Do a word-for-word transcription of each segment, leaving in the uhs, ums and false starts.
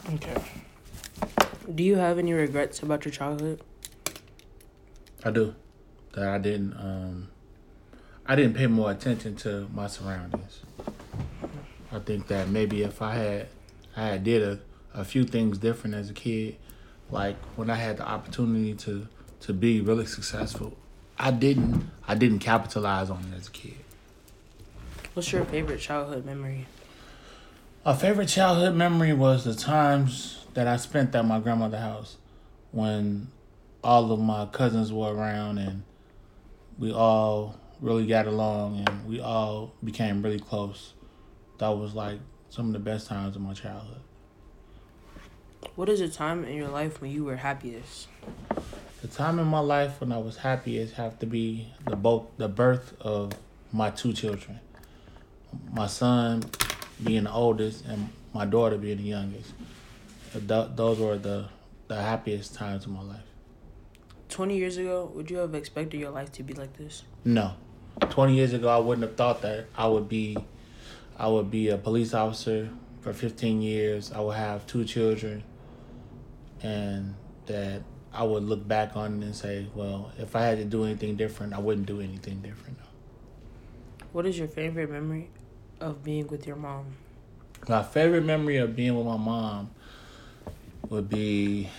Okay. Do you have any regrets about your childhood? I do. That I didn't. Um, I didn't pay more attention to my surroundings. I think that maybe if I had, I had did a, a few things different as a kid, like when I had the opportunity to to be really successful, I didn't. I didn't capitalize on it as a kid. What's your favorite childhood memory? My favorite childhood memory was the times that I spent at my grandmother's house when all of my cousins were around and we all really got along and we all became really close. That was like some of the best times of my childhood. What is a time in your life when you were happiest? The time in my life when I was happiest have to be the both the birth of my two children. My son being the oldest and my daughter being the youngest. Th- those were the the happiest times of my life. twenty years ago, would you have expected your life to be like this? No, twenty years ago, I wouldn't have thought that I would be, I would be a police officer for fifteen years. I would have two children, and that I would look back on it and say, well, if I had to do anything different, I wouldn't do anything different. What is your favorite memory of being with your mom? My favorite memory of being with my mom would be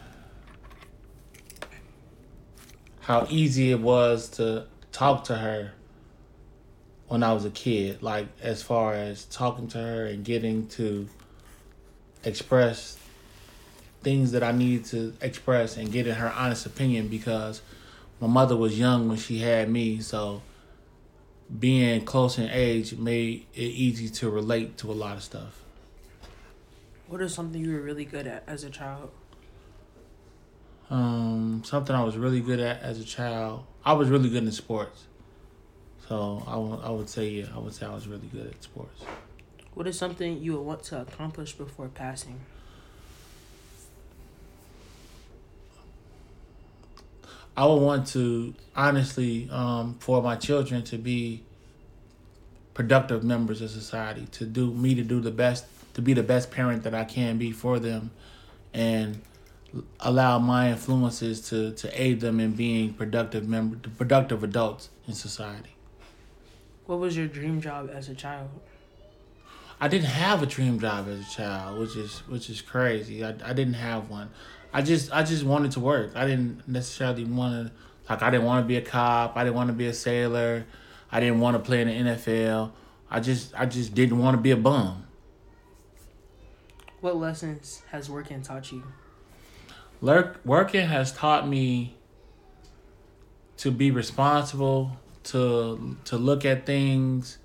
how easy it was to talk to her when I was a kid. Like, as far as talking to her and getting to express things that I needed to express and getting her honest opinion, because my mother was young when she had me, so being close in age made it easy to relate to a lot of stuff. What is something you were really good at as a child? Um, something I was really good at as a child. I was really good in sports. So I, w- I would say, yeah, I would say I was really good at sports. What is something you would want to accomplish before passing? I would want to, honestly, um, for my children to be productive members of society, to do me to do the best, to be the best parent that I can be for them, and allow my influences to, to aid them in being productive member, productive adults in society. What was your dream job as a child? I didn't have a dream job as a child, which is which is crazy. I, I didn't have one. I just I just wanted to work. I didn't necessarily want to, like, I didn't want to be a cop. I didn't want to be a sailor. I didn't want to play in the N F L. I just I just didn't want to be a bum. What lessons has working taught you? Lurk, working has taught me to be responsible, to to look at things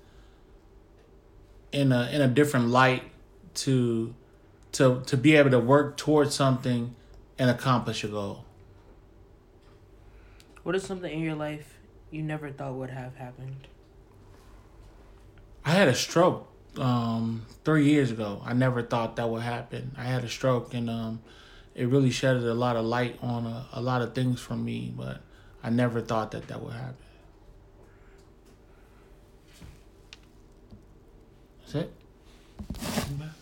in a in a different light, to to to be able to work towards something and accomplish a goal. What is something in your life you never thought would have happened? I had a stroke um, three years ago. I never thought that would happen. I had a stroke, and um, it really shedded a lot of light on a, a lot of things from me, but I never thought that that would happen. That's it.